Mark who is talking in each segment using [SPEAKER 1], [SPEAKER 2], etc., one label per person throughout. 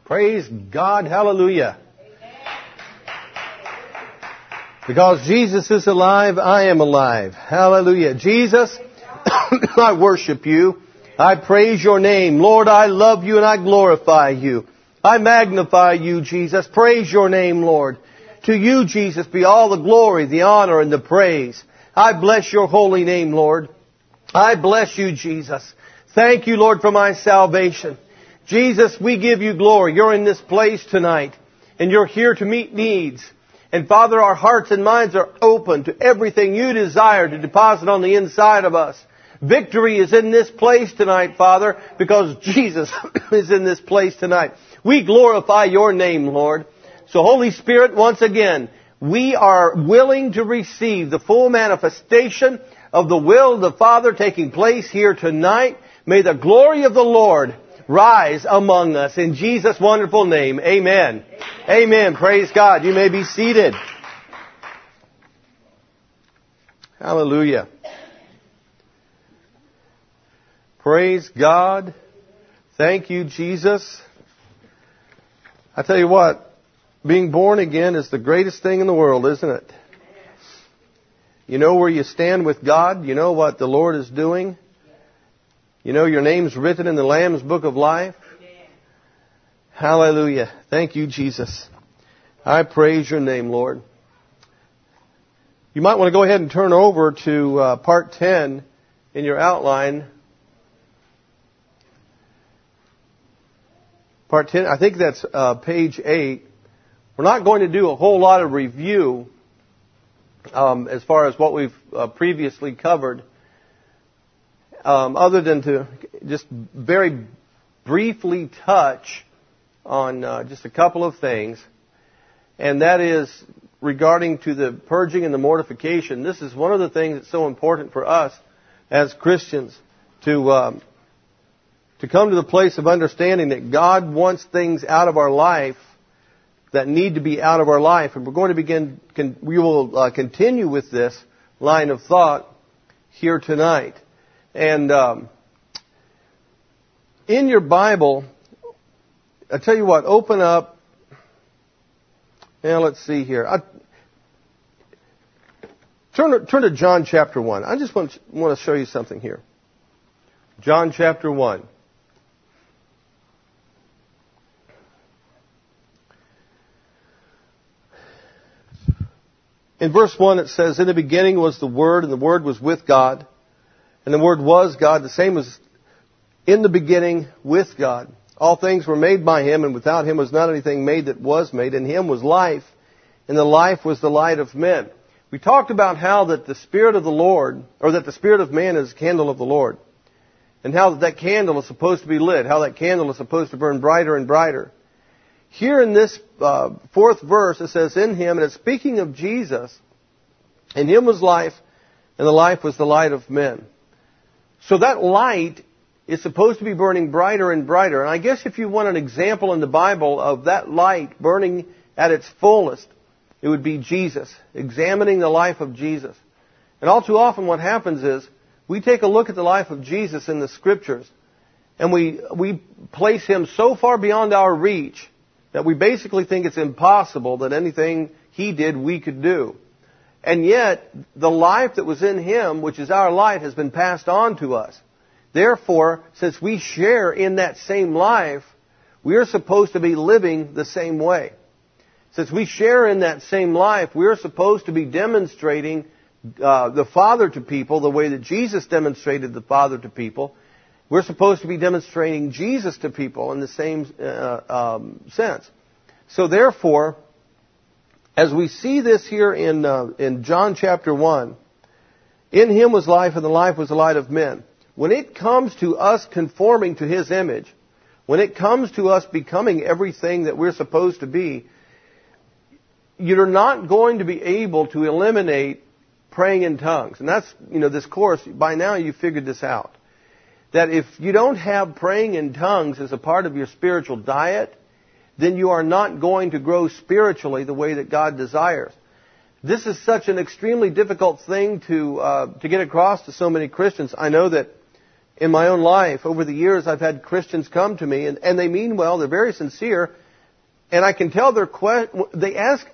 [SPEAKER 1] Praise God. Hallelujah. Because Jesus is alive, I am alive. Hallelujah. Jesus, I worship you. I praise your name. Lord, I love you and I glorify you. I magnify you, Jesus. Praise your name, Lord. To you, Jesus, be all the glory, the honor, and the praise. I bless your holy name, Lord. I bless you, Jesus. Thank you, Lord, for my salvation. Jesus, we give you glory. You're in this place tonight, and you're here to meet needs. And Father, our hearts and minds are open to everything you desire to deposit on the inside of us. Victory is in this place tonight, Father, because Jesus is in this place tonight. We glorify your name, Lord. So Holy Spirit, once again, we are willing to receive the full manifestation of the will of the Father taking place here tonight. May the glory of the Lord rise among us. In Jesus' wonderful name, amen. Amen. Praise God. You may be seated. Hallelujah. Praise God. Thank you, Jesus. I tell you what, being born again is the greatest thing in the world, isn't it? You know where you stand with God. You know what the Lord is doing. You know your name's written in the Lamb's Book of Life. Hallelujah. Thank you, Jesus. I praise your name, Lord. You might want to go ahead and turn over to part 10 in your outline. Part 10, I think that's page 8. We're not going to do a whole lot of review as far as what we've previously covered, other than to just very briefly touch on just a couple of things. And that is regarding to the purging and the mortification. This is one of the things that's so important for us as Christians to come to the place of understanding that God wants things out of our life that need to be out of our life. And we're going to we will continue with this line of thought here tonight. And in your Bible, I tell you what, open up. Now let's see here. Turn to John chapter 1. I just want to show you something here. John chapter 1. In verse 1 it says, "In the beginning was the Word, and the Word was with God, and the Word was God." The same as in the beginning with God. All things were made by Him, and without Him was not anything made that was made. In Him was life, and the life was the light of men. We talked about how that the Spirit of the Lord, or that the Spirit of man is the candle of the Lord. And how that candle is supposed to be lit. How that candle is supposed to burn brighter and brighter. Here in this fourth verse, it says, "In Him," and it's speaking of Jesus. "In Him was life, and the life was the light of men." So that light is supposed to be burning brighter and brighter. And I guess if you want an example in the Bible of that light burning at its fullest, it would be Jesus, examining the life of Jesus. And all too often what happens is, we take a look at the life of Jesus in the Scriptures, and we place Him so far beyond our reach that we basically think it's impossible that anything He did we could do. And yet, the life that was in Him, which is our light, has been passed on to us. Therefore, since we share in that same life, we are supposed to be living the same way. Since we share in that same life, we are supposed to be demonstrating the Father to people the way that Jesus demonstrated the Father to people. We're supposed to be demonstrating Jesus to people in the same sense. So therefore, as we see this here in John chapter 1, "In Him was life, and the life was the light of men." When it comes to us conforming to His image, when it comes to us becoming everything that we're supposed to be, you're not going to be able to eliminate praying in tongues. And that's, this course, by now you figured this out. That if you don't have praying in tongues as a part of your spiritual diet, then you are not going to grow spiritually the way that God desires. This is such an extremely difficult thing to get across to so many Christians. I know that in my own life, over the years, I've had Christians come to me, and they mean well, they're very sincere, and I can tell they ask,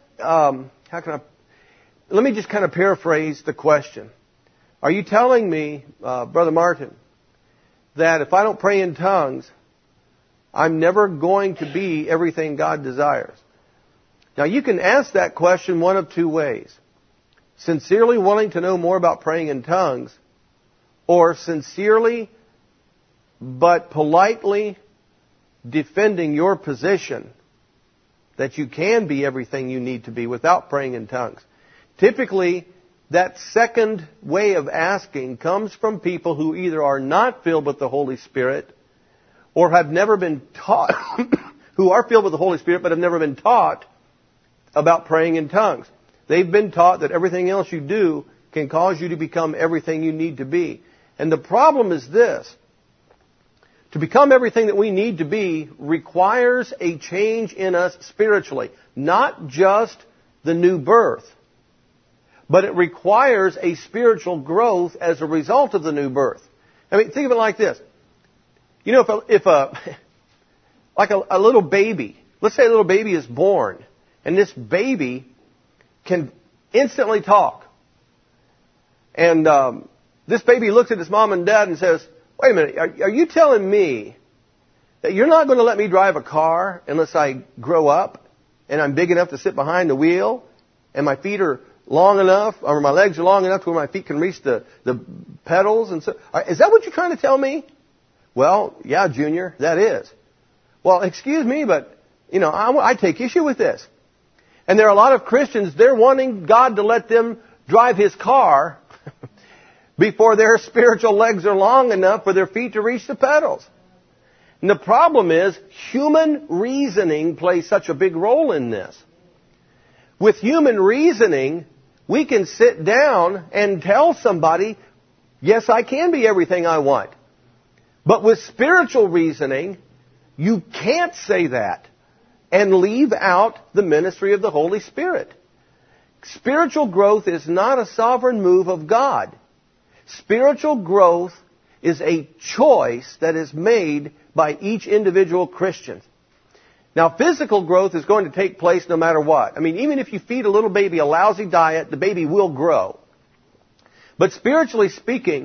[SPEAKER 1] let me just kind of paraphrase the question. Are you telling me, Brother Martin, that if I don't pray in tongues, I'm never going to be everything God desires? Now, you can ask that question one of two ways. Sincerely wanting to know more about praying in tongues, or sincerely but politely defending your position that you can be everything you need to be without praying in tongues. Typically, that second way of asking comes from people who either are not filled with the Holy Spirit or have never been taught, who are filled with the Holy Spirit but have never been taught about praying in tongues. They've been taught that everything else you do can cause you to become everything you need to be. And the problem is this. To become everything that we need to be requires a change in us spiritually. Not just the new birth, but it requires a spiritual growth as a result of the new birth. I mean, think of it like this. You know, if a little baby, let's say a little baby is born, and this baby can instantly talk. And this baby looks at his mom and dad and says, wait a minute, are you telling me that you're not going to let me drive a car unless I grow up and I'm big enough to sit behind the wheel and my feet are long enough, or my legs are long enough to where my feet can reach the pedals? And so, is that what you're trying to tell me? Well, yeah, Junior, that is. Well, excuse me, but, you know, I take issue with this. And there are a lot of Christians, they're wanting God to let them drive His car before their spiritual legs are long enough for their feet to reach the pedals. And the problem is, human reasoning plays such a big role in this. With human reasoning, we can sit down and tell somebody, yes, I can be everything I want. But with spiritual reasoning, you can't say that and leave out the ministry of the Holy Spirit. Spiritual growth is not a sovereign move of God. Spiritual growth is a choice that is made by each individual Christian. Now, physical growth is going to take place no matter what. I mean, even if you feed a little baby a lousy diet, the baby will grow. But spiritually speaking,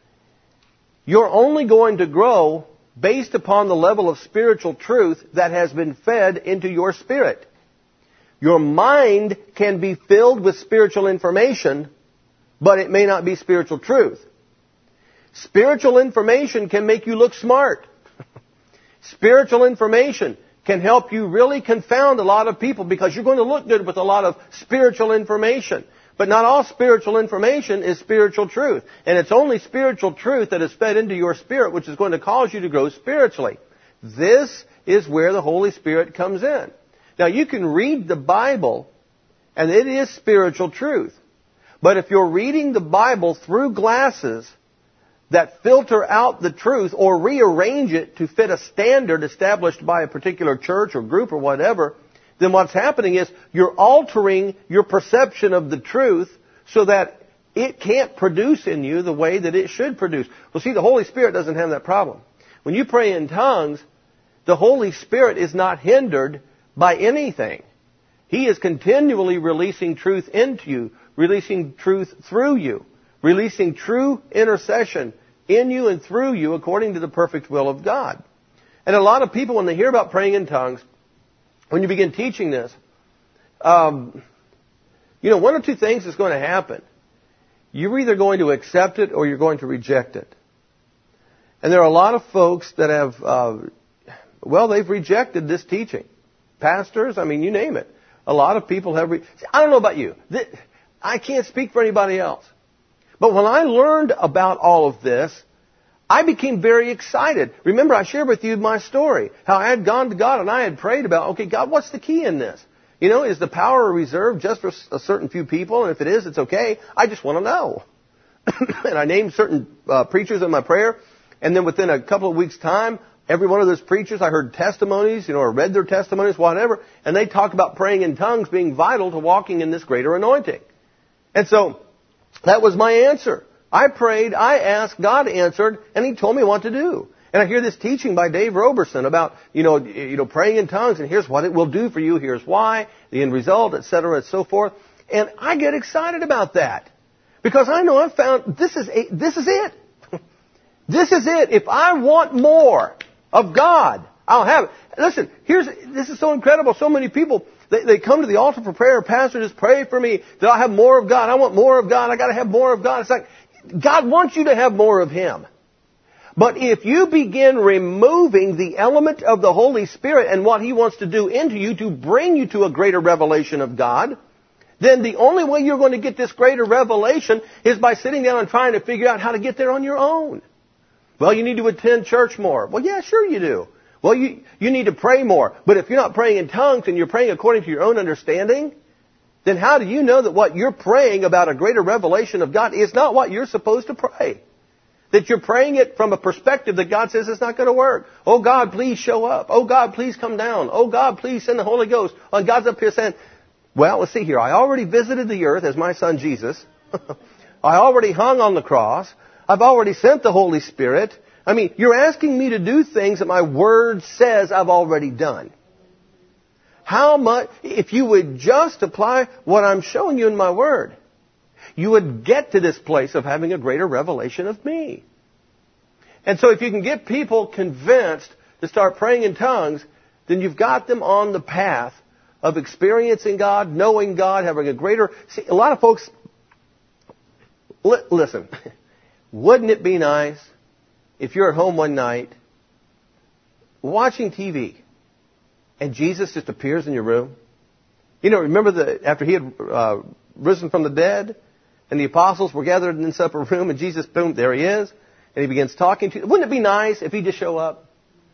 [SPEAKER 1] you're only going to grow based upon the level of spiritual truth that has been fed into your spirit. Your mind can be filled with spiritual information, but it may not be spiritual truth. Spiritual information can make you look smart. Spiritual information can help you really confound a lot of people because you're going to look good with a lot of spiritual information. But not all spiritual information is spiritual truth. And it's only spiritual truth that is fed into your spirit which is going to cause you to grow spiritually. This is where the Holy Spirit comes in. Now, you can read the Bible, and it is spiritual truth. But if you're reading the Bible through glasses that filter out the truth or rearrange it to fit a standard established by a particular church or group or whatever, then what's happening is you're altering your perception of the truth so that it can't produce in you the way that it should produce. Well, see, the Holy Spirit doesn't have that problem. When you pray in tongues, the Holy Spirit is not hindered by anything. He is continually releasing truth into you, releasing truth through you, releasing true intercession in you and through you according to the perfect will of God. And a lot of people, when they hear about praying in tongues, when you begin teaching this, one of two things is going to happen. You're either going to accept it or you're going to reject it. And there are a lot of folks that have, they've rejected this teaching. Pastors, I mean, you name it. A lot of people have... I don't know about you. I can't speak for anybody else. But when I learned about all of this, I became very excited. Remember, I shared with you my story, how I had gone to God and I had prayed about, okay, God, what's the key in this? You know, is the power reserved just for a certain few people? And if it is, it's okay. I just want to know. And I named certain preachers in my prayer. And then within a couple of weeks' time, every one of those preachers, I heard testimonies, or read their testimonies, whatever. And they talked about praying in tongues being vital to walking in this greater anointing. And so, that was my answer. I prayed, I asked, God answered, and He told me what to do. And I hear this teaching by Dave Roberson about, praying in tongues, and here's what it will do for you, here's why, the end result, etc., and so forth. And I get excited about that. Because I know I've found, this is it. This is it. If I want more of God, I'll have it. Listen, this is so incredible. So many people, they come to the altar for prayer. Pastor, just pray for me that I'll have more of God. I want more of God. I got to have more of God. It's like, God wants you to have more of Him. But if you begin removing the element of the Holy Spirit and what He wants to do into you to bring you to a greater revelation of God, then the only way you're going to get this greater revelation is by sitting down and trying to figure out how to get there on your own. Well, you need to attend church more. Well, yeah, sure you do. Well, you need to pray more. But if you're not praying in tongues and you're praying according to your own understanding, then how do you know that what you're praying about a greater revelation of God is not what you're supposed to pray? That you're praying it from a perspective that God says it's not going to work. Oh, God, please show up. Oh, God, please come down. Oh, God, please send the Holy Ghost. And God's up here saying, well, let's see here. I already visited the earth as my son Jesus. I already hung on the cross. I've already sent the Holy Spirit. I mean, you're asking me to do things that my Word says I've already done. How much, if you would just apply what I'm showing you in my Word, you would get to this place of having a greater revelation of me. And so if you can get people convinced to start praying in tongues, then you've got them on the path of experiencing God, knowing God, having a greater... See, a lot of folks... Listen, wouldn't it be nice if you're at home one night watching TV and Jesus just appears in your room? You know, remember after He had risen from the dead and the apostles were gathered in a separate room and Jesus, boom, there He is. And He begins talking to you. Wouldn't it be nice if He just show up?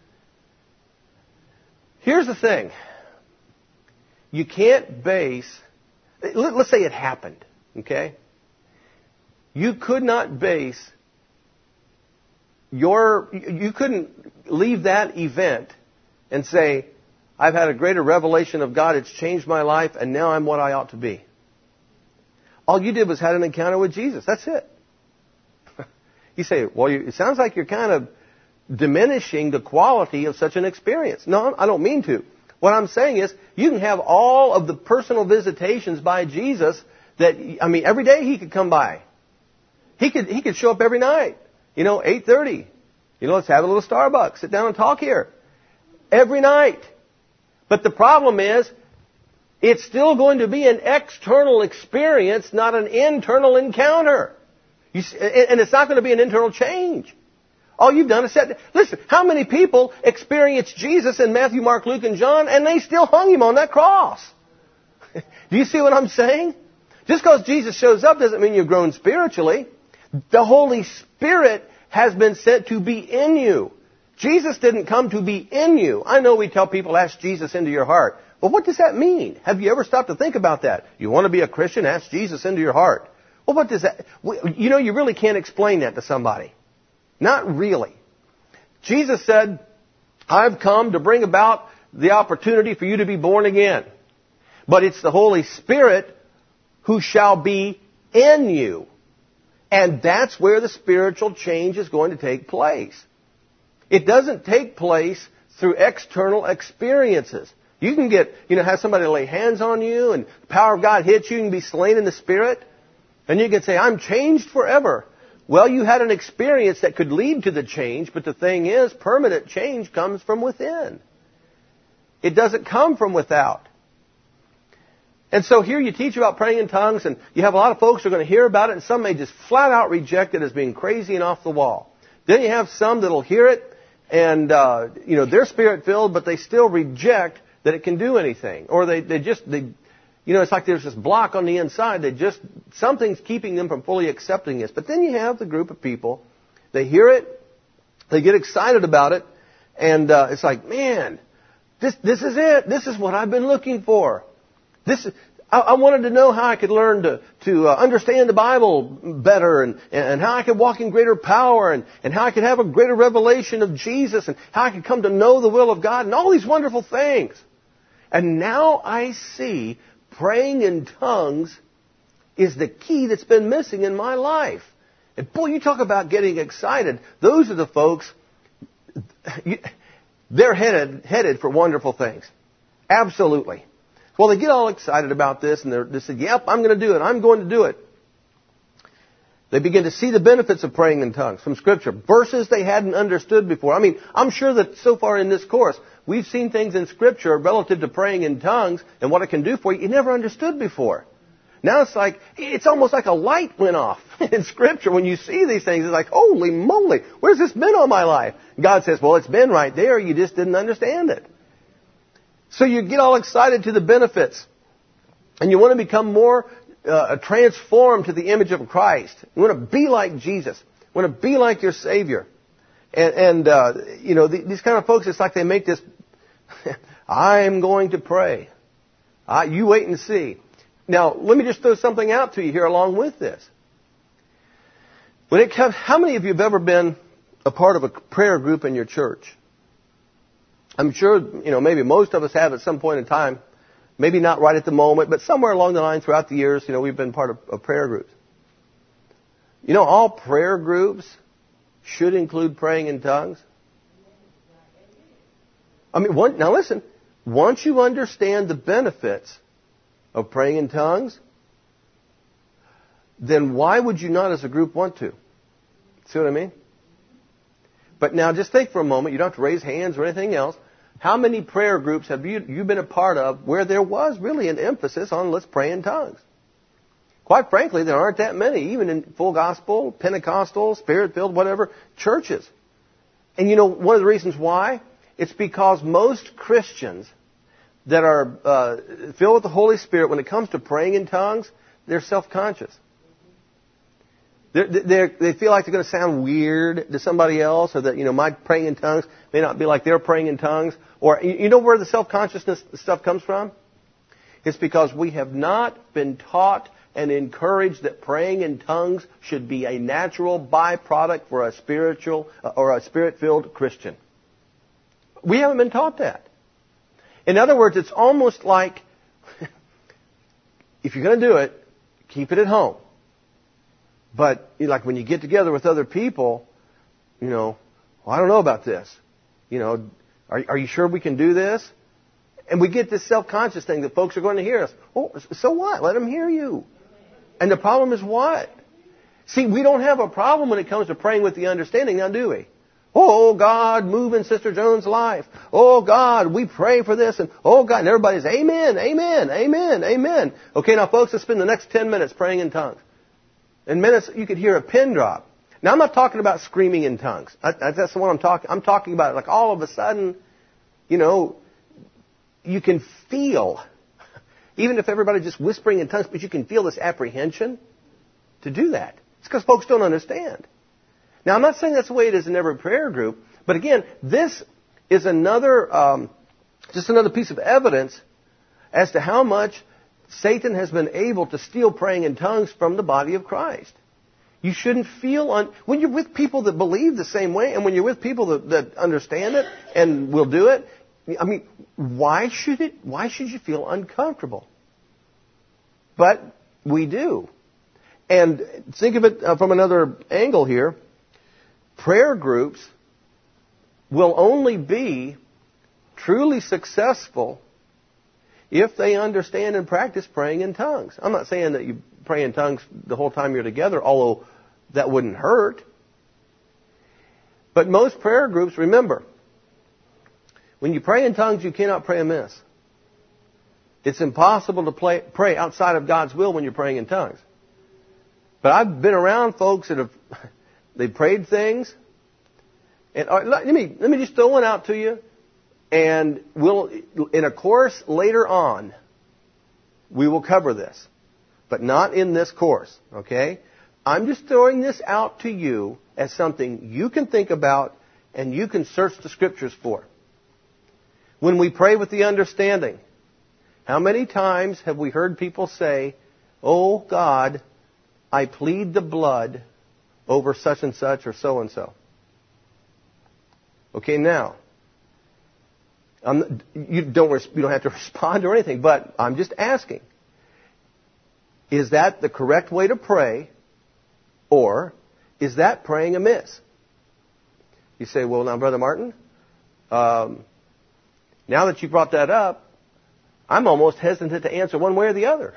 [SPEAKER 1] Here's the thing. You can't base... Let's say it happened, okay? You could not base you couldn't leave that event and say, I've had a greater revelation of God, it's changed my life, and now I'm what I ought to be. All you did was had an encounter with Jesus. That's it. You say, well, it sounds like you're kind of diminishing the quality of such an experience. No, I don't mean to. What I'm saying is, you can have all of the personal visitations by Jesus that, every day He could come by. He could show up every night. 8:30. Let's have a little Starbucks. Sit down and talk here. Every night. But the problem is, it's still going to be an external experience, not an internal encounter. And it's not going to be an internal change. All you've done is said, listen, how many people experienced Jesus in Matthew, Mark, Luke, and John, and they still hung Him on that cross? Do you see what I'm saying? Just because Jesus shows up doesn't mean you've grown spiritually. The Holy Spirit has been sent to be in you. Jesus didn't come to be in you. I know we tell people, ask Jesus into your heart. Well, what does that mean? Have you ever stopped to think about that? You want to be a Christian? Ask Jesus into your heart. Well, what does that... You really can't explain that to somebody. Not really. Jesus said, I've come to bring about the opportunity for you to be born again. But it's the Holy Spirit who shall be in you. And that's where the spiritual change is going to take place. It doesn't take place through external experiences. You can have somebody lay hands on you and the power of God hits you, you can be slain in the Spirit. And you can say, I'm changed forever. Well, you had an experience that could lead to the change, but the thing is, permanent change comes from within. It doesn't come from without. And so here you teach about praying in tongues, and you have a lot of folks who are going to hear about it, and some may just flat out reject it as being crazy and off the wall. Then you have some that will hear it, and they're Spirit-filled, but they still reject that it can do anything. Or it's like there's this block on the inside. Something's keeping them from fully accepting this. But then you have the group of people, they hear it, they get excited about it, and it's like, man, this is it. This is what I've been looking for. I wanted to know how I could learn to understand the Bible better and how I could walk in greater power and how I could have a greater revelation of Jesus and how I could come to know the will of God and all these wonderful things. And now I see praying in tongues is the key that's been missing in my life. And boy, you talk about getting excited. Those are the folks, they're headed for wonderful things. Absolutely. Well, they get all excited about this, and they say, yep, I'm going to do it. I'm going to do it. They begin to see the benefits of praying in tongues from Scripture, verses they hadn't understood before. I mean, I'm sure that so far in this course, we've seen things in Scripture relative to praying in tongues and what it can do for you never understood before. Now it's almost like a light went off in Scripture. When you see these things, it's like, holy moly, where's this been all my life? God says, well, it's been right there. You just didn't understand it. So you get all excited to the benefits. And you want to become more transformed to the image of Christ. You want to be like Jesus. You want to be like your Savior. And these kind of folks, it's like they make this, I'm going to pray. You wait and see. Now, let me just throw something out to you here along with this. How many of you have ever been a part of a prayer group in your church? I'm sure, maybe most of us have at some point in time. Maybe not right at the moment, but somewhere along the line throughout the years, we've been part of prayer groups. All prayer groups should include praying in tongues. I mean, now listen, once you understand the benefits of praying in tongues, then why would you not as a group want to? See what I mean? But now just think for a moment. You don't have to raise hands or anything else. How many prayer groups have you been a part of where there was really an emphasis on let's pray in tongues? Quite frankly, there aren't that many, even in full gospel, Pentecostal, Spirit-filled, whatever, churches. And one of the reasons why? It's because most Christians that are filled with the Holy Spirit, when it comes to praying in tongues, they're self-conscious. They feel like they're going to sound weird to somebody else, or that, my praying in tongues may not be like their praying in tongues. Or, where the self-consciousness stuff comes from? It's because we have not been taught and encouraged that praying in tongues should be a natural byproduct for a spiritual or a Spirit-filled Christian. We haven't been taught that. In other words, it's almost like, if you're going to do it, keep it at home. But, like when you get together with other people, I don't know about this. Are you sure we can do this? And we get this self-conscious thing that folks are going to hear us. Oh, so what? Let them hear you. And the problem is what? See, we don't have a problem when it comes to praying with the understanding, now do we? Oh, God, move in Sister Jones' life. Oh, God, we pray for this. And, oh, God, and everybody's, amen, amen, amen, amen. Okay, now, folks, let's spend the next 10 minutes praying in tongues. In minutes, you could hear a pin drop. Now, I'm not talking about screaming in tongues. That's the one I'm talking. I'm talking about, like, all of a sudden, you can feel, even if everybody's just whispering in tongues, but you can feel this apprehension to do that. It's because folks don't understand. Now, I'm not saying that's the way it is in every prayer group, but again, this is just another piece of evidence as to how much Satan has been able to steal praying in tongues from the body of Christ. You shouldn't feel when you're with people that believe the same way, and when you're with people that understand it and will do it. I mean, why should you feel uncomfortable? But we do. And think of it from another angle here. Prayer groups will only be truly successful if they understand and practice praying in tongues. I'm not saying that you pray in tongues the whole time you're together, although that wouldn't hurt. But most prayer groups, remember, when you pray in tongues, you cannot pray amiss. It's impossible to pray outside of God's will when you're praying in tongues. But I've been around folks that they prayed things. And let me just throw one out to you. And in a course later on, we will cover this. But not in this course, okay? I'm just throwing this out to you as something you can think about and you can search the Scriptures for. When we pray with the understanding, how many times have we heard people say, oh, God, I plead the blood over such and such or so and so? Okay, now, you don't have to respond or anything, but I'm just asking, is that the correct way to pray, or is that praying amiss? You say, well, now, Brother Martin, now that you brought that up, I'm almost hesitant to answer one way or the other.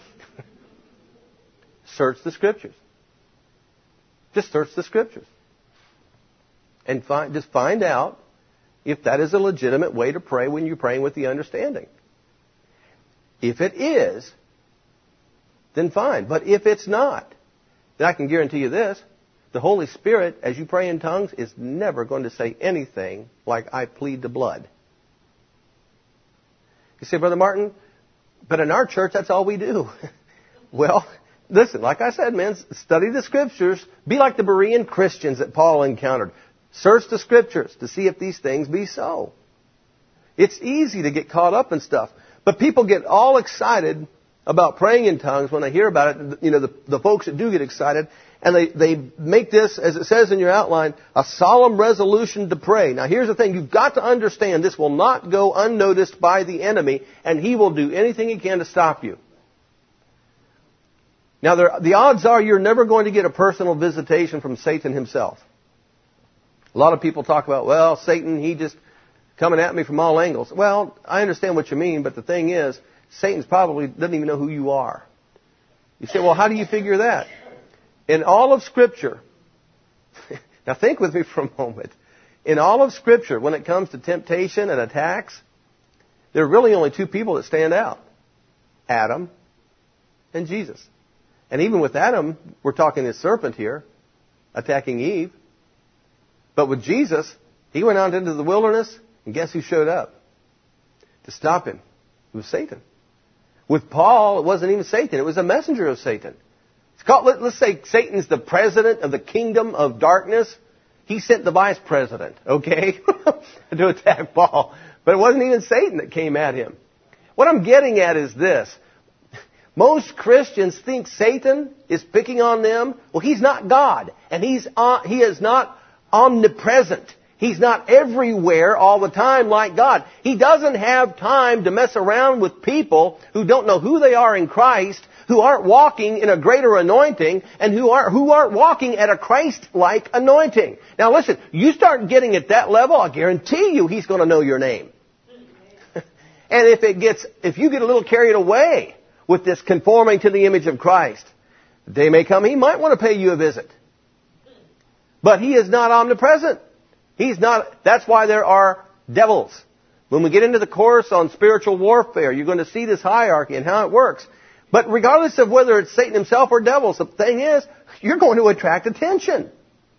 [SPEAKER 1] Search the Scriptures. Just search the Scriptures. And just find out if that is a legitimate way to pray when you're praying with the understanding. If it is, then fine. But if it's not, then I can guarantee you this. The Holy Spirit, as you pray in tongues, is never going to say anything like, I plead the blood. You say, Brother Martin, but in our church, that's all we do. Well, listen, like I said, man, study the Scriptures. Be like the Berean Christians that Paul encountered. Search the Scriptures to see if these things be so. It's easy to get caught up in stuff. But people get all excited about praying in tongues when they hear about it. You know, the folks that do get excited. And they make this, as it says in your outline, a solemn resolution to pray. Now here's the thing. You've got to understand this will not go unnoticed by the enemy. And he will do anything he can to stop you. Now the odds are you're never going to get a personal visitation from Satan himself. A lot of people talk about, well, Satan, he just coming at me from all angles. Well, I understand what you mean, but the thing is, Satan's probably doesn't even know who you are. You say, well, how do you figure that? In all of Scripture, now think with me for a moment. In all of Scripture, when it comes to temptation and attacks, there are really only two people that stand out. Adam and Jesus. And even with Adam, we're talking the serpent here, attacking Eve. But with Jesus, he went out into the wilderness, and guess who showed up to stop him? It was Satan. With Paul, it wasn't even Satan. It was a messenger of Satan. It's called, let's say Satan's the president of the kingdom of darkness. He sent the vice president, okay, to attack Paul. But it wasn't even Satan that came at him. What I'm getting at is this. Most Christians think Satan is picking on them. Well, he's not God. And he is not omnipresent. He's not everywhere all the time like God. He doesn't have time to mess around with people who don't know who they are in Christ, who aren't walking in a greater anointing, and who aren't walking at a Christ-like anointing. Now listen, you start getting at that level, I guarantee you he's going to know your name. And if you get a little carried away with this conforming to the image of Christ, the day may come he might want to pay you a visit. But he is not omnipresent. That's why there are devils. When we get into the course on spiritual warfare, you're going to see this hierarchy and how it works. But regardless of whether it's Satan himself or devils, the thing is, you're going to attract attention.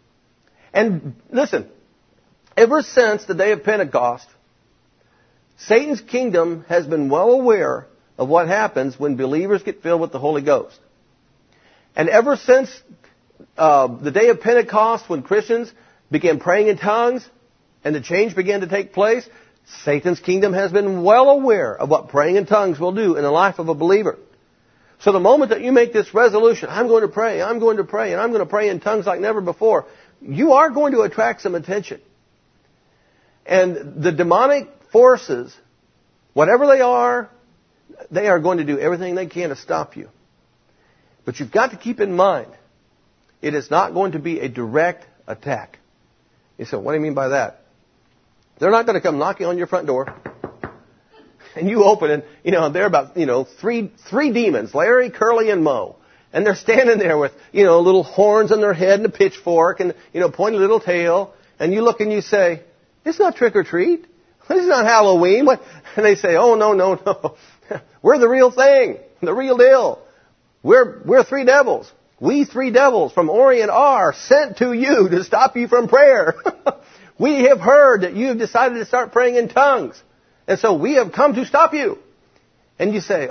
[SPEAKER 1] And listen, ever since the day of Pentecost, Satan's kingdom has been well aware of what happens when believers get filled with the Holy Ghost. And ever since the day of Pentecost, when Christians began praying in tongues and the change began to take place, Satan's kingdom has been well aware of what praying in tongues will do in the life of a believer. So the moment that you make this resolution, I'm going to pray, and I'm going to pray in tongues like never before, you are going to attract some attention. And the demonic forces, whatever they are going to do everything they can to stop you. But you've got to keep in mind, it is not going to be a direct attack. You say, what do you mean by that? They're not going to come knocking on your front door. And you open and, they're about, three demons, Larry, Curly, and Moe. And they're standing there with, little horns on their head and a pitchfork and, pointy little tail. And you look and you say, it's not trick or treat. This is not Halloween. What? And they say, oh, no. We're the real thing. The real deal. We're three devils. We three devils from Orient are sent to you to stop you from prayer. We have heard that you have decided to start praying in tongues. And so we have come to stop you. And you say,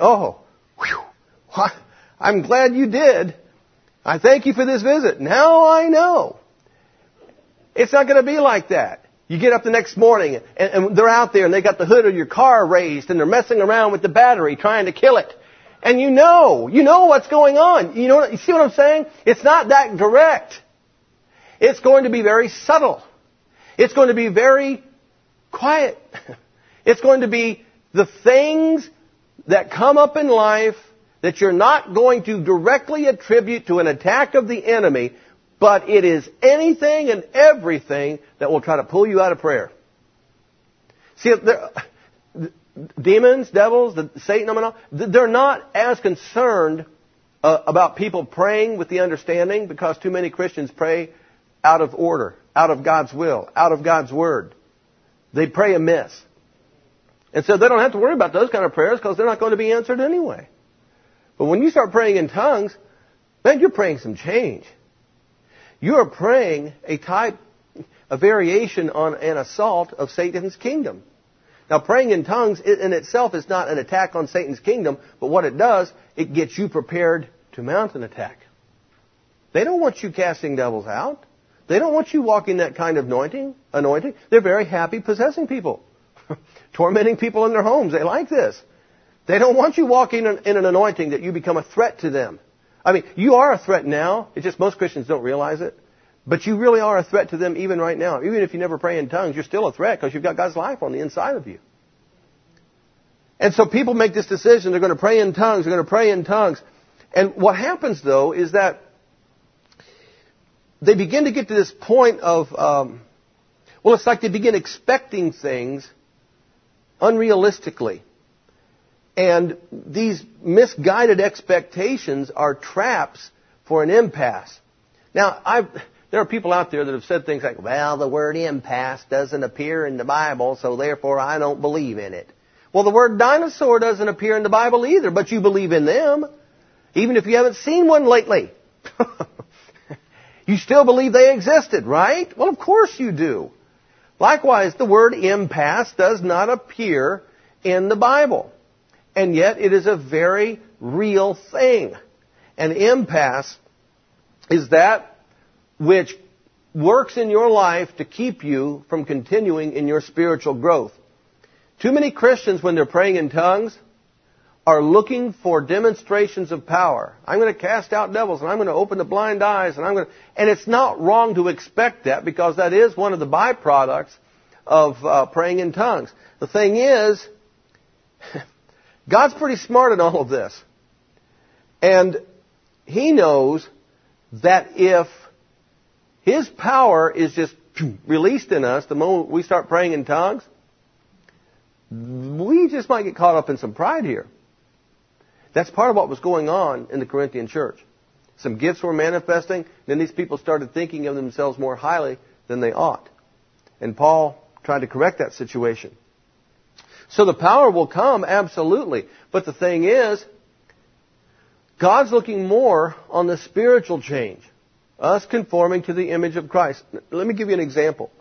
[SPEAKER 1] I'm glad you did. I thank you for this visit. Now I know. It's not going to be like that. You get up the next morning and they're out there and they got the hood of your car raised and they're messing around with the battery trying to kill it. And you know what's going on. You see what I'm saying? It's not that direct. It's going to be very subtle. It's going to be very quiet. It's going to be the things that come up in life that you're not going to directly attribute to an attack of the enemy. But it is anything and everything that will try to pull you out of prayer. See, demons, devils, Satan, they're not as concerned about people praying with the understanding, because too many Christians pray out of order, out of God's will, out of God's Word. They pray amiss. And so they don't have to worry about those kind of prayers because they're not going to be answered anyway. But when you start praying in tongues, man, you're praying some change. You are praying a variation on an assault of Satan's kingdom. Now, praying in tongues in itself is not an attack on Satan's kingdom, but what it does, it gets you prepared to mount an attack. They don't want you casting devils out. They don't want you walking that kind of anointing. They're very happy possessing people, tormenting people in their homes. They like this. They don't want you walking in an anointing that you become a threat to them. I mean, you are a threat now. It's just most Christians don't realize it. But you really are a threat to them even right now. Even if you never pray in tongues, you're still a threat because you've got God's life on the inside of you. And so people make this decision. They're going to pray in tongues. They're going to pray in tongues. And what happens, though, is that they begin to get to this point of, it's like they begin expecting things unrealistically. And these misguided expectations are traps for an impasse. Now, there are people out there that have said things like, well, the word impasse doesn't appear in the Bible, so therefore I don't believe in it. Well, the word dinosaur doesn't appear in the Bible either, but you believe in them, even if you haven't seen one lately. You still believe they existed, right? Well, of course you do. Likewise, the word impasse does not appear in the Bible. And yet it is a very real thing. An impasse is that which works in your life to keep you from continuing in your spiritual growth. Too many Christians, when they're praying in tongues, are looking for demonstrations of power. I'm going to cast out devils, and I'm going to open the blind eyes, and it's not wrong to expect that, because that is one of the byproducts of praying in tongues. The thing is, God's pretty smart in all of this. And He knows that if His power is just released in us the moment we start praying in tongues, we just might get caught up in some pride here. That's part of what was going on in the Corinthian church. Some gifts were manifesting, then these people started thinking of themselves more highly than they ought. And Paul tried to correct that situation. So the power will come, absolutely. But the thing is, God's looking more on the spiritual change. Us conforming to the image of Christ. Let me give you an example.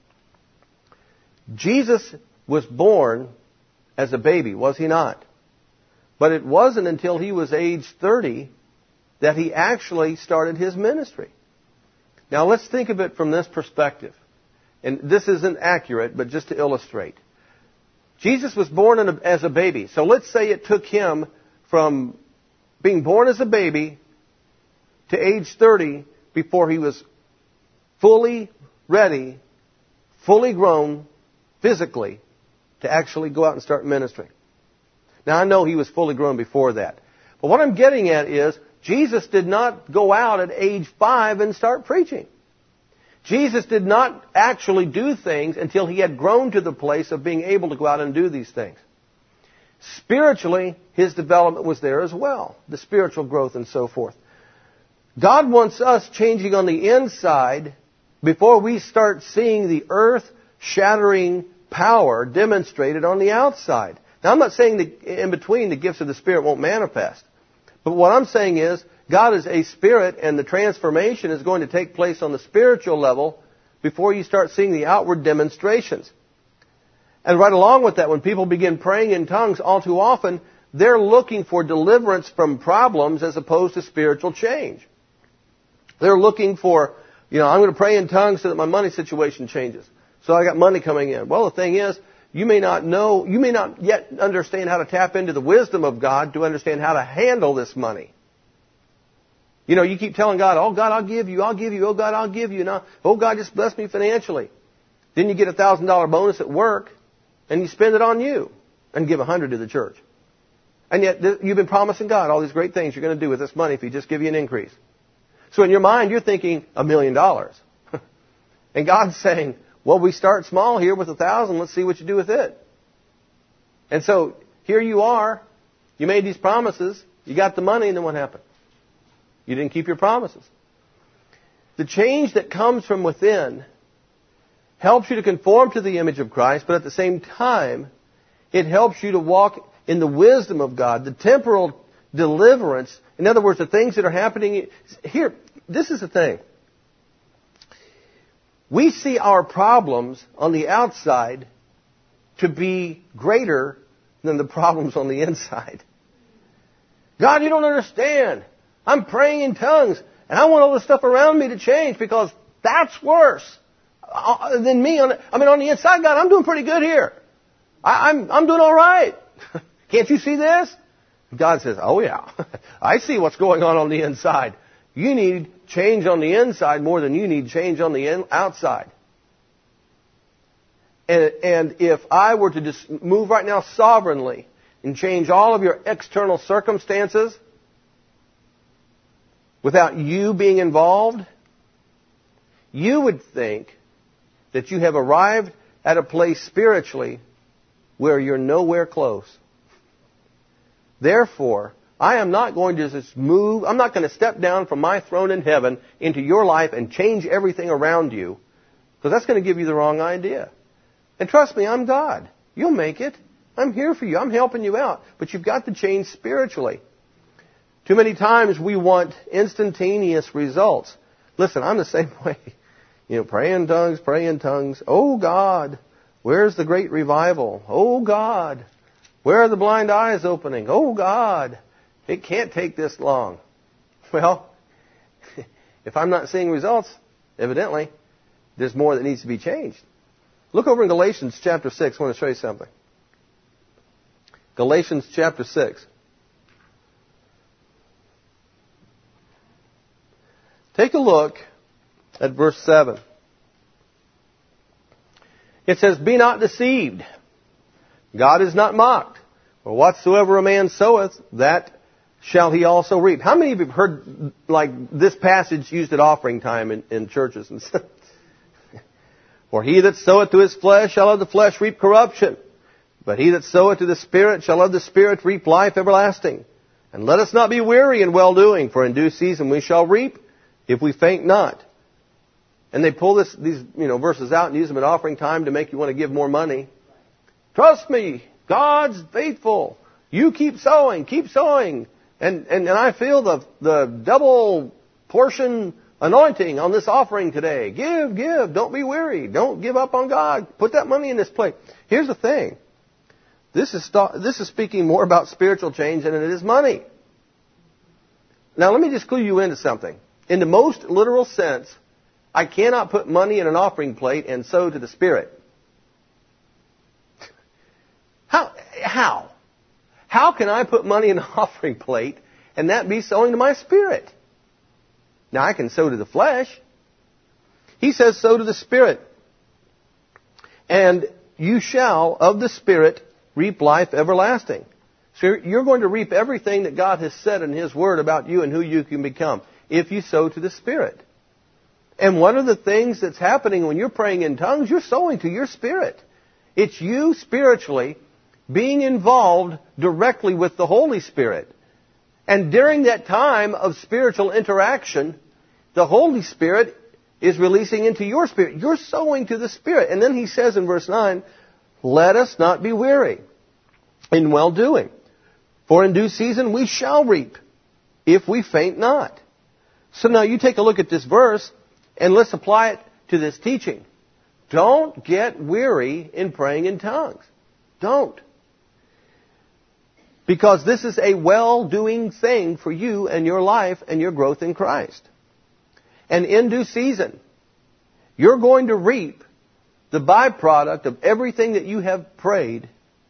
[SPEAKER 1] Jesus was born as a baby, was He not? But it wasn't until He was age 30 that He actually started His ministry. Now let's think of it from this perspective. And this isn't accurate, but just to illustrate. Jesus was born as a baby. So let's say it took Him from being born as a baby to age 30 before He was fully ready, fully grown physically to actually go out and start ministering. Now I know He was fully grown before that. But what I'm getting at is Jesus did not go out at age 5 and start preaching. Jesus did not actually do things until He had grown to the place of being able to go out and do these things. Spiritually, His development was there as well, the spiritual growth and so forth. God wants us changing on the inside before we start seeing the earth-shattering power demonstrated on the outside. Now, I'm not saying that in between the gifts of the Spirit won't manifest. But what I'm saying is, God is a spirit, and the transformation is going to take place on the spiritual level before you start seeing the outward demonstrations. And right along with that, when people begin praying in tongues, all too often, they're looking for deliverance from problems as opposed to spiritual change. They're looking for, I'm going to pray in tongues so that my money situation changes. So I got money coming in. Well, the thing is, you may not yet understand how to tap into the wisdom of God to understand how to handle this money. You keep telling God, oh God, I'll give you, oh God, I'll give you. Now, oh God, just bless me financially. Then you get a $1,000 bonus at work, and you spend it on you, and give $100 to the church. And yet, you've been promising God all these great things you're going to do with this money if He just give you an increase. So in your mind, you're thinking $1 million. And God's saying, well, we start small here with 1,000. Let's see what you do with it. And so here you are. You made these promises. You got the money, and then what happened? You didn't keep your promises. The change that comes from within helps you to conform to the image of Christ, but at the same time, it helps you to walk in the wisdom of God, the temporal deliverance. In other words, the things that are happening here. This is the thing. We see our problems on the outside to be greater than the problems on the inside. God, you don't understand. I'm praying in tongues, and I want all the stuff around me to change because that's worse than me. On the inside, God, I'm doing pretty good here. I'm doing all right. Can't you see this? God says, oh yeah, I see what's going on the inside. You need change on the inside more than you need change on the outside. And if I were to just move right now sovereignly and change all of your external circumstances without you being involved, you would think that you have arrived at a place spiritually where you're nowhere close. Therefore, I am not going to just move, I'm not going to step down from my throne in heaven into your life and change everything around you, because that's going to give you the wrong idea. And trust me, I'm God. You'll make it. I'm here for you. I'm helping you out. But you've got to change spiritually. Too many times we want instantaneous results. Listen, I'm the same way. Pray in tongues, pray in tongues. Oh God, where's the great revival? Oh God, where are the blind eyes opening? Oh God, it can't take this long. Well, if I'm not seeing results, evidently, there's more that needs to be changed. Look over in Galatians chapter 6. I want to show you something. Galatians chapter 6. Take a look at verse 7. It says, be not deceived. God is not mocked. For whatsoever a man soweth, that shall he also reap. How many of you have heard this passage used at offering time in churches and stuff? For he that soweth to his flesh shall of the flesh reap corruption. But he that soweth to the Spirit shall of the Spirit reap life everlasting. And let us not be weary in well-doing, for in due season we shall reap, if we faint not. And they pull these verses out and use them at offering time to make you want to give more money. Trust me, God's faithful. You keep sowing, keep sowing. And I feel the double portion anointing on this offering today. Give. Don't be weary. Don't give up on God. Put that money in this plate. Here's the thing. This is speaking more about spiritual change than it is money. Now let me just clue you into something. In the most literal sense, I cannot put money in an offering plate and sow to the Spirit. How? How can I put money in an offering plate and that be sowing to my spirit? Now I can sow to the flesh. He says sow to the Spirit. And you shall of the Spirit reap life everlasting. So you're going to reap everything that God has said in His Word about you and who you can become if you sow to the Spirit. And one of the things that's happening when you're praying in tongues, you're sowing to your spirit. It's you spiritually being involved directly with the Holy Spirit. And during that time of spiritual interaction, the Holy Spirit is releasing into your spirit. You're sowing to the Spirit. And then he says in verse 9, let us not be weary in well-doing. For in due season we shall reap, if we faint not. So now you take a look at this verse, and let's apply it to this teaching. Don't get weary in praying in tongues. Don't. Because this is a well-doing thing for you and your life and your growth in Christ. And in due season, you're going to reap the byproduct of everything that you have prayed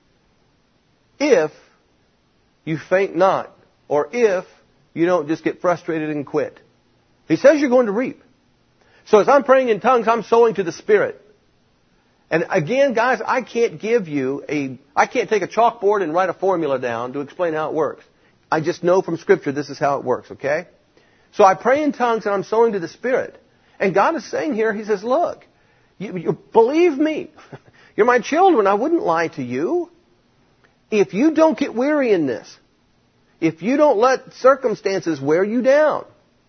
[SPEAKER 1] if you faint not, or if you don't just get frustrated and quit. He says you're going to reap. So as I'm praying in tongues, I'm sowing to the Spirit. And again, guys, I can't take a chalkboard and write a formula down to explain how it works. I just know from Scripture this is how it works, okay? So I pray in tongues and I'm sowing to the Spirit. And God is saying here, He says, look, you believe me. You're my children. I wouldn't lie to you. If you don't get weary in this, if you don't let circumstances wear you down,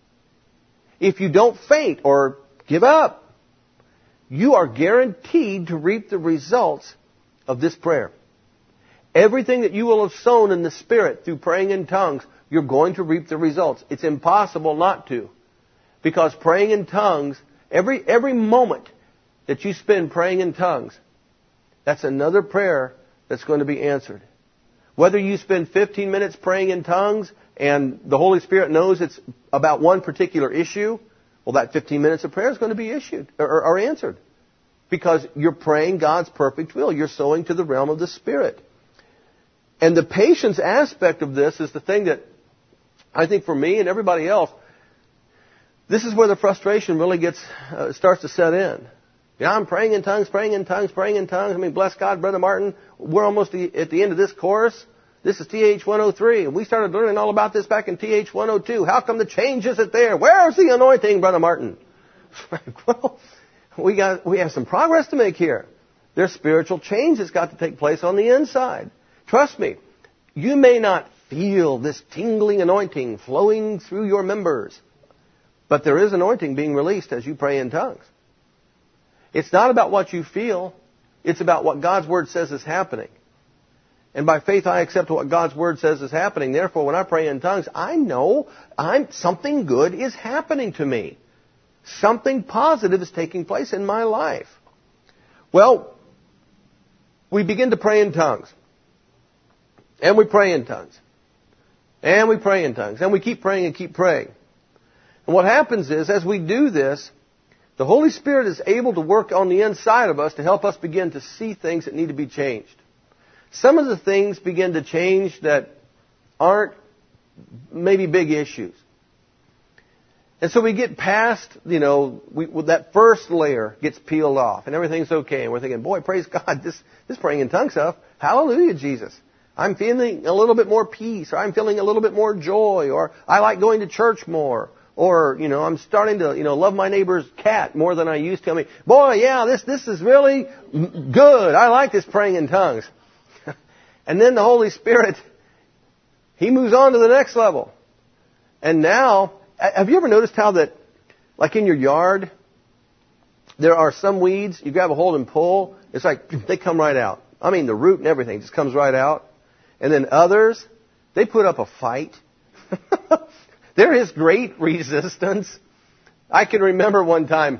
[SPEAKER 1] if you don't faint or give up, you are guaranteed to reap the results of this prayer. Everything that you will have sown in the Spirit through praying in tongues, you're going to reap the results. It's impossible not to. Because praying in tongues, every moment that you spend praying in tongues, that's another prayer that's going to be answered. Whether you spend 15 minutes praying in tongues and the Holy Spirit knows it's about one particular issue, well, that 15 minutes of prayer is going to be issued or answered. Because you're praying God's perfect will. You're sowing to the realm of the Spirit. And the patience aspect of this is the thing that I think for me and everybody else, this is where the frustration really starts to set in. Yeah, I'm praying in tongues, praying in tongues, praying in tongues. I mean, bless God, Brother Martin, we're almost at the end of this course. This is TH 103, and we started learning all about this back in TH 102. How come the change isn't there? Where's the anointing, Brother Martin? Well, we have some progress to make here. There's spiritual change that's got to take place on the inside. Trust me, you may not feel this tingling anointing flowing through your members, but there is anointing being released as you pray in tongues. It's not about what you feel. It's about what God's Word says is happening. And by faith, I accept what God's Word says is happening. Therefore, when I pray in tongues, I know something good is happening to me. Something positive is taking place in my life. Well, we begin to pray in tongues. And we pray in tongues. And we pray in tongues. And we keep praying and keep praying. And what happens is, as we do this, the Holy Spirit is able to work on the inside of us to help us begin to see things that need to be changed. Some of the things begin to change that aren't maybe big issues. And so we get past, that first layer gets peeled off and everything's okay. And we're thinking, boy, praise God, this praying in tongues stuff, hallelujah, Jesus. I'm feeling a little bit more peace, or I'm feeling a little bit more joy, or I like going to church more. Or, I'm starting to, love my neighbor's cat more than I used to. I mean, boy, yeah, this is really good. I like this praying in tongues. And then the Holy Spirit, He moves on to the next level. And now, have you ever noticed how that, like in your yard, there are some weeds, you grab a hold and pull, it's like they come right out. I mean, the root and everything just comes right out. And then others, they put up a fight. There is great resistance. I can remember one time,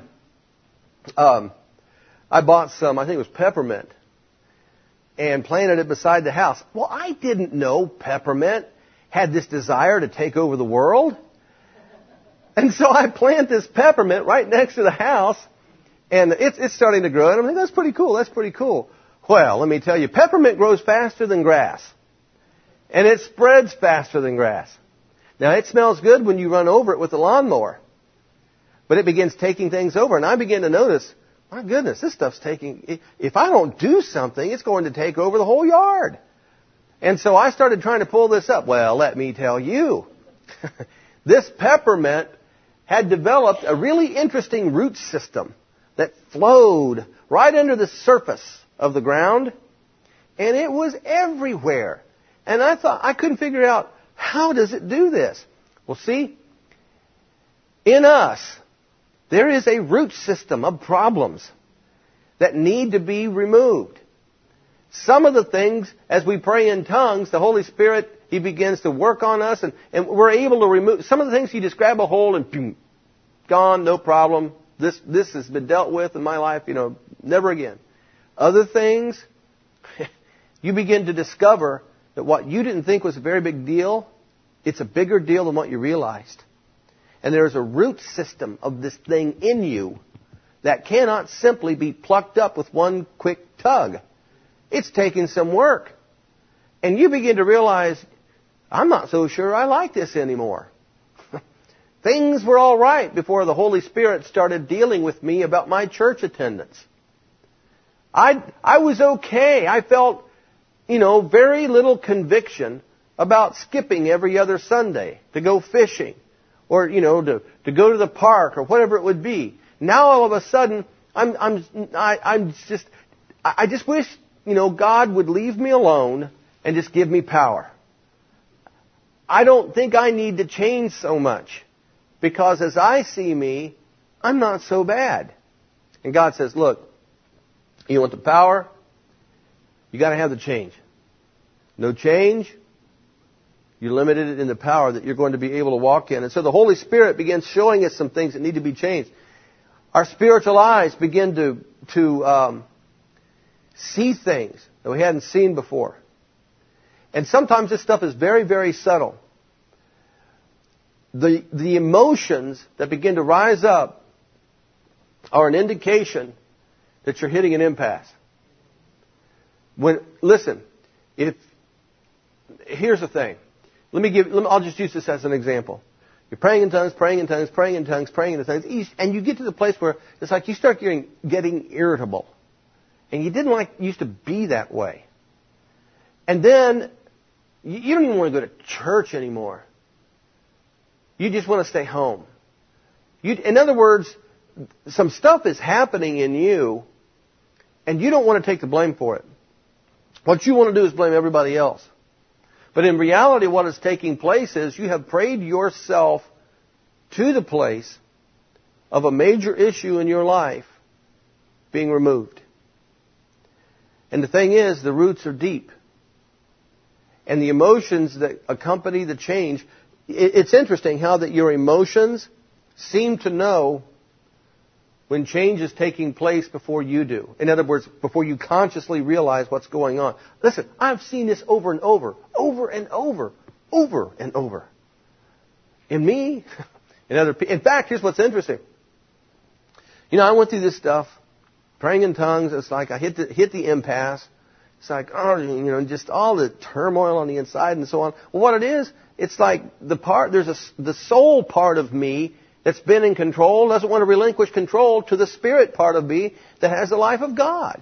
[SPEAKER 1] I bought some, I think it was peppermint, and planted it beside the house. Well, I didn't know peppermint had this desire to take over the world. And so I plant this peppermint right next to the house, and it's starting to grow. And I'm thinking, that's pretty cool, that's pretty cool. Well, let me tell you, peppermint grows faster than grass. And it spreads faster than grass. Now, it smells good when you run over it with a lawnmower. But it begins taking things over. And I begin to notice, my goodness, this stuff's taking... If I don't do something, it's going to take over the whole yard. And so I started trying to pull this up. Well, let me tell you. This peppermint had developed a really interesting root system that flowed right under the surface of the ground. And it was everywhere. And I thought, I couldn't figure out, how does it do this? Well, see, in us, there is a root system of problems that need to be removed. Some of the things, as we pray in tongues, the Holy Spirit, He begins to work on us, and we're able to remove some of the things. You just grab a hold and boom, gone, no problem. This has been dealt with in my life, never again. Other things, you begin to discover that what you didn't think was a very big deal, it's a bigger deal than what you realized. And there's a root system of this thing in you that cannot simply be plucked up with one quick tug. It's taking some work. And you begin to realize, I'm not so sure I like this anymore. Things were all right before the Holy Spirit started dealing with me about my church attendance. I was okay. I felt, very little conviction about skipping every other Sunday to go fishing or, to go to the park or whatever it would be. Now all of a sudden, I just wish, God would leave me alone and just give me power. I don't think I need to change so much, because as I see me, I'm not so bad. And God says, look, you want the power? You got to have the change. No change, you're limited in the power that you're going to be able to walk in. And so the Holy Spirit begins showing us some things that need to be changed. Our spiritual eyes begin to see things that we hadn't seen before. And sometimes this stuff is very, very subtle. The emotions that begin to rise up are an indication that you're hitting an impasse. Here's the thing. I'll just use this as an example. You're praying in tongues, and you get to the place where it's like you start getting irritable. And you didn't used to be that way. And then you don't even want to go to church anymore. You just want to stay home. In other words, some stuff is happening in you, and you don't want to take the blame for it. What you want to do is blame everybody else. But in reality, what is taking place is you have prayed yourself to the place of a major issue in your life being removed. And the thing is, the roots are deep. And the emotions that accompany the change, it's interesting how that your emotions seem to know when change is taking place before you do. In other words, before you consciously realize what's going on. Listen, I've seen this over and over and over. In me, in other people. In fact, here's what's interesting. I went through this stuff, praying in tongues. It's like I hit the impasse. It's like, just all the turmoil on the inside and so on. Well, what it is, it's like the soul part of me that's been in control doesn't want to relinquish control to the spirit part of me that has the life of God.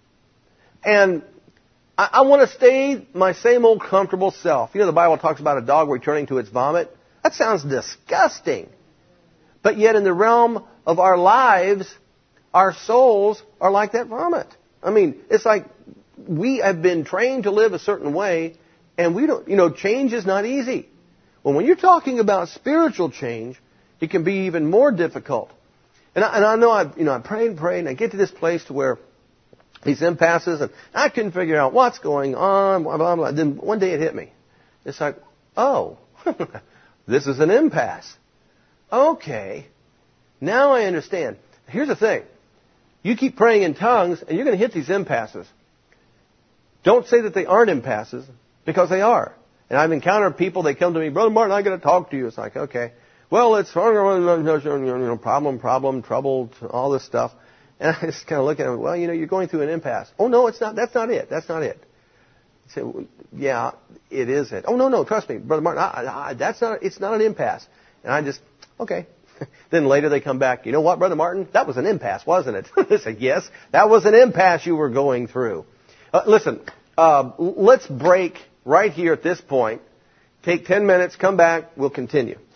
[SPEAKER 1] And I want to stay my same old comfortable self. The Bible talks about a dog returning to its vomit. That sounds disgusting. But yet in the realm of our lives, our souls are like that vomit. I mean, it's like we have been trained to live a certain way, and we don't, change is not easy. Well, when you're talking about spiritual change, it can be even more difficult. And I know I prayed and prayed, and I get to this place to where these impasses, and I couldn't figure out what's going on, blah, blah, blah. Then one day it hit me. It's like, oh, this is an impasse. Okay, now I understand. Here's the thing. You keep praying in tongues, and you're going to hit these impasses. Don't say that they aren't impasses, because they are. And I've encountered people, they come to me, Brother Martin, I got to talk to you. It's like, okay. Well, it's problem, trouble, all this stuff. And I just kind of look at them, well, you're going through an impasse. Oh, no, it's not. That's not it. That's not it. I say, well, yeah, it is it. Oh, no, trust me, Brother Martin, it's not an impasse. And I just, okay. Then later they come back, you know what, Brother Martin? That was an impasse, wasn't it? I say, yes, that was an impasse you were going through. Listen, let's break right here at this point. Take 10 minutes, come back, we'll continue.